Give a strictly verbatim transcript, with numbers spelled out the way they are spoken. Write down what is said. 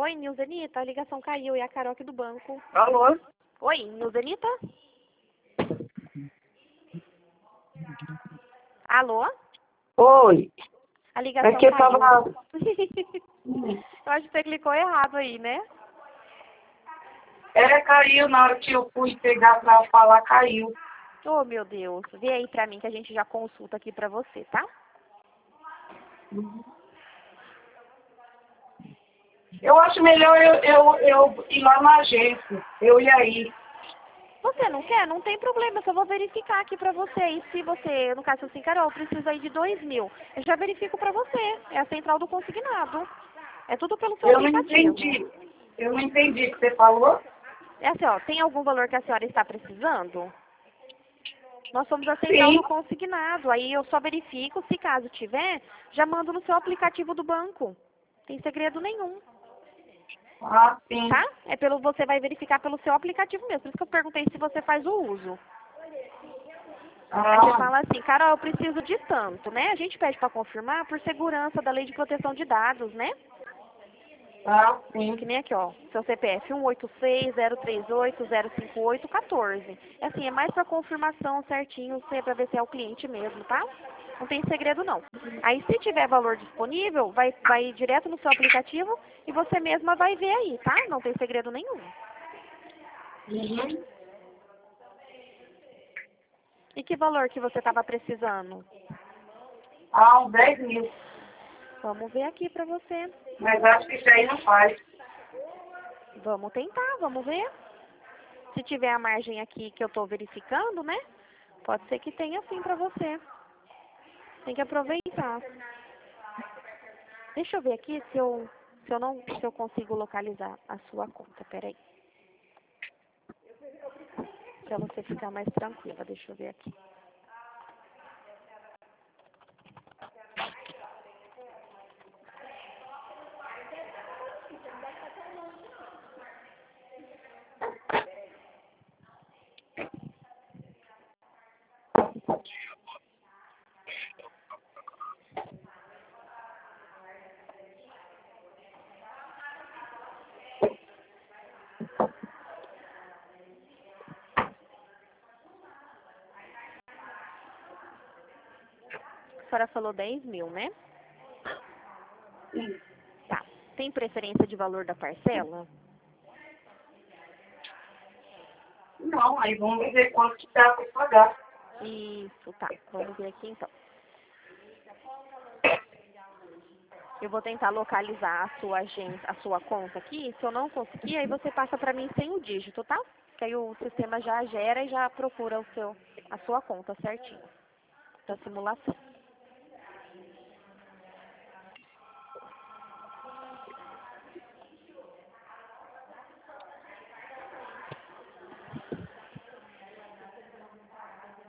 Oi, Nilzenita, a ligação caiu, é a Carol aqui do banco. Alô? Oi, Nilzenita? Alô? Oi. A ligação É que eu caiu. tava... Eu acho que você clicou errado aí, né? É, caiu na hora que eu fui pegar pra falar, caiu. Oh, meu Deus. Vê aí pra mim que a gente já consulta aqui pra você, tá? Eu acho melhor eu, eu, eu ir lá na agência. Eu ia aí. Você não quer? Não tem problema, eu só vou verificar aqui pra você. E se você, no caso assim, Carol, precisa aí de dois mil, eu já verifico pra você. É a central do consignado. É tudo pelo seu Eu não aplicativo. entendi. Eu não entendi o que você falou. É assim, ó, tem algum valor que a senhora está precisando? Nós somos a central Sim. do consignado. Aí eu só verifico, se caso tiver, já mando no seu aplicativo do banco. Tem segredo nenhum, Ah, sim. tá? É pelo, você vai verificar pelo seu aplicativo mesmo. Por isso que eu perguntei se você faz o uso. Aí você Ah, fala assim, Carol, eu preciso de tanto, né? A gente pede para confirmar por segurança da lei de proteção de dados, né? ah, sim. Que nem aqui, ó, seu C P F um oito seis, zero três oito, zero cinco oito, um quatro. É assim, é mais para confirmação certinho, para ver se é o cliente mesmo, tá? Não tem segredo não. Aí se tiver valor disponível, vai, vai direto no seu aplicativo e você mesma vai ver aí, tá? Não tem segredo nenhum. Uhum. E que valor que você estava precisando? Ah, uns dez mil. Vamos ver aqui pra você. Mas acho que isso aí não faz. Vamos tentar, vamos ver. Se tiver a margem aqui que eu tô verificando, né? Pode ser que tenha sim pra você. Tem que aproveitar. Deixa eu ver aqui se eu, se eu não, se eu consigo localizar a sua conta. Peraí. Pra você ficar mais tranquila. Deixa eu ver aqui. A senhora falou dez mil, né? Sim. Tá. Tem preferência de valor da parcela? Não, aí vamos ver quanto que dá pra pagar. Isso, tá. Vamos ver aqui então. Eu vou tentar localizar a sua agência, a sua conta aqui. Se eu não conseguir, aí você passa pra mim sem o dígito, tá? Que aí o sistema já gera e já procura o seu, a sua conta certinho da simulação.